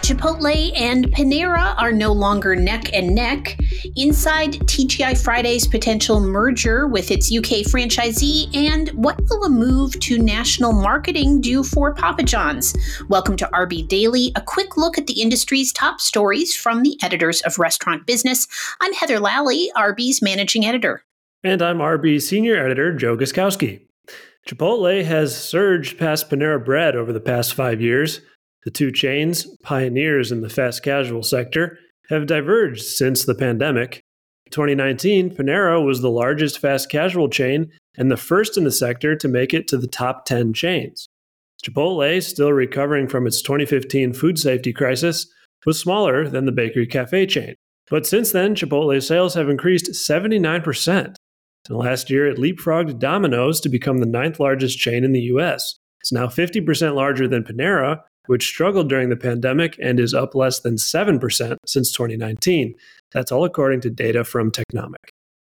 Chipotle and Panera are no longer neck and neck. Inside TGI Friday's potential merger with its UK franchisee, and what will a move to national marketing do for Papa John's? Welcome to RB Daily, a quick look at the industry's top stories from the editors of Restaurant Business. I'm Heather Lally, RB's managing editor. And I'm RB senior editor Joe Guskowski. Chipotle has surged past Panera Bread over the past 5 years. The two chains, pioneers in the fast casual sector, have diverged since the pandemic. In 2019, Panera was the largest fast casual chain and the first in the sector to make it to the top 10 chains. Chipotle, still recovering from its 2015 food safety crisis, was smaller than the bakery cafe chain. But since then, Chipotle's sales have increased 79%. And last year, it leapfrogged Domino's to become the 9th largest chain in the U.S. It's now 50% larger than Panera, which struggled during the pandemic and is up less than 7% since 2019. That's all according to data from Technomic.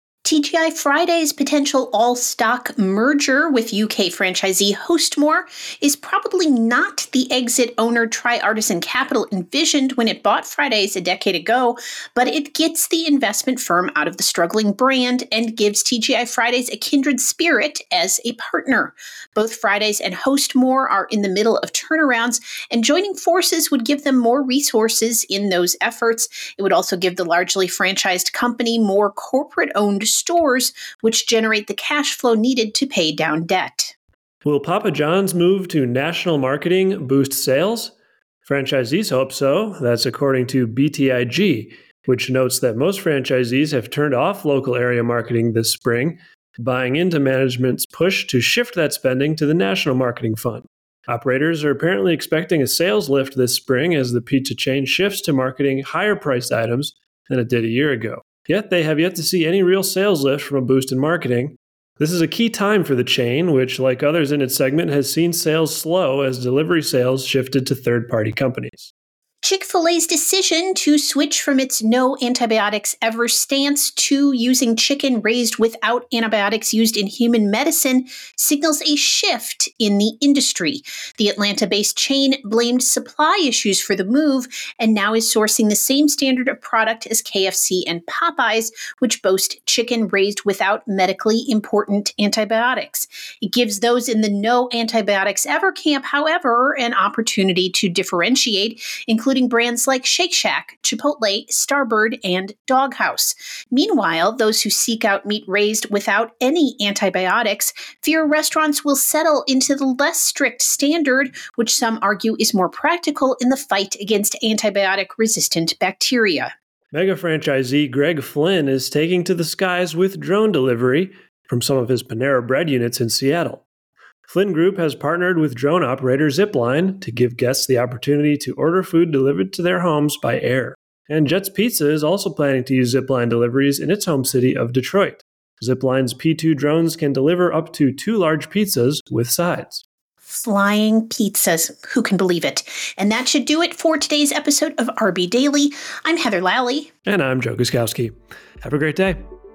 TGI Friday's potential all-stock merger with UK franchisee Hostmore is probably not the exit owner Tri-Artisan Capital envisioned when it bought Fridays a decade ago, but it gets the investment firm out of the struggling brand and gives TGI Fridays a kindred spirit as a partner. Both Fridays and Hostmore are in the middle of turnarounds, and joining forces would give them more resources in those efforts. It would also give the largely franchised company more corporate-owned stores, which generate the cash flow needed to pay down debt. Will Papa John's move to national marketing boost sales? Franchisees hope so. That's according to BTIG, which notes that most franchisees have turned off local area marketing this spring, buying into management's push to shift that spending to the National Marketing Fund. Operators are apparently expecting a sales lift this spring as the pizza chain shifts to marketing higher-priced items than it did a year ago. Yet they have yet to see any real sales lift from a boost in marketing. This is a key time for the chain, which, like others in its segment, has seen sales slow as delivery sales shifted to third-party companies. Chick-fil-A's decision to switch from its no antibiotics ever stance to using chicken raised without antibiotics used in human medicine signals a shift in the industry. The Atlanta-based chain blamed supply issues for the move and now is sourcing the same standard of product as KFC and Popeyes, which boast chicken raised without medically important antibiotics. It gives those in the no antibiotics ever camp, however, an opportunity to differentiate, including brands like Shake Shack, Chipotle, Starbird, and Doghouse. Meanwhile, those who seek out meat raised without any antibiotics fear restaurants will settle into the less strict standard, which some argue is more practical in the fight against antibiotic-resistant bacteria. Mega franchisee Greg Flynn is taking to the skies with drone delivery from some of his Panera Bread units in Seattle. Flynn Group has partnered with drone operator Zipline to give guests the opportunity to order food delivered to their homes by air. And Jets Pizza is also planning to use Zipline deliveries in its home city of Detroit. Zipline's P2 drones can deliver up to 2 large pizzas with sides. Flying pizzas. Who can believe it? And that should do it for today's episode of RB Daily. I'm Heather Lally. And I'm Joe Guskowski. Have a great day.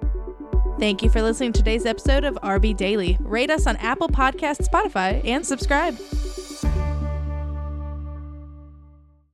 Thank you for listening to today's episode of RB Daily. Rate us on Apple Podcasts, Spotify, and subscribe.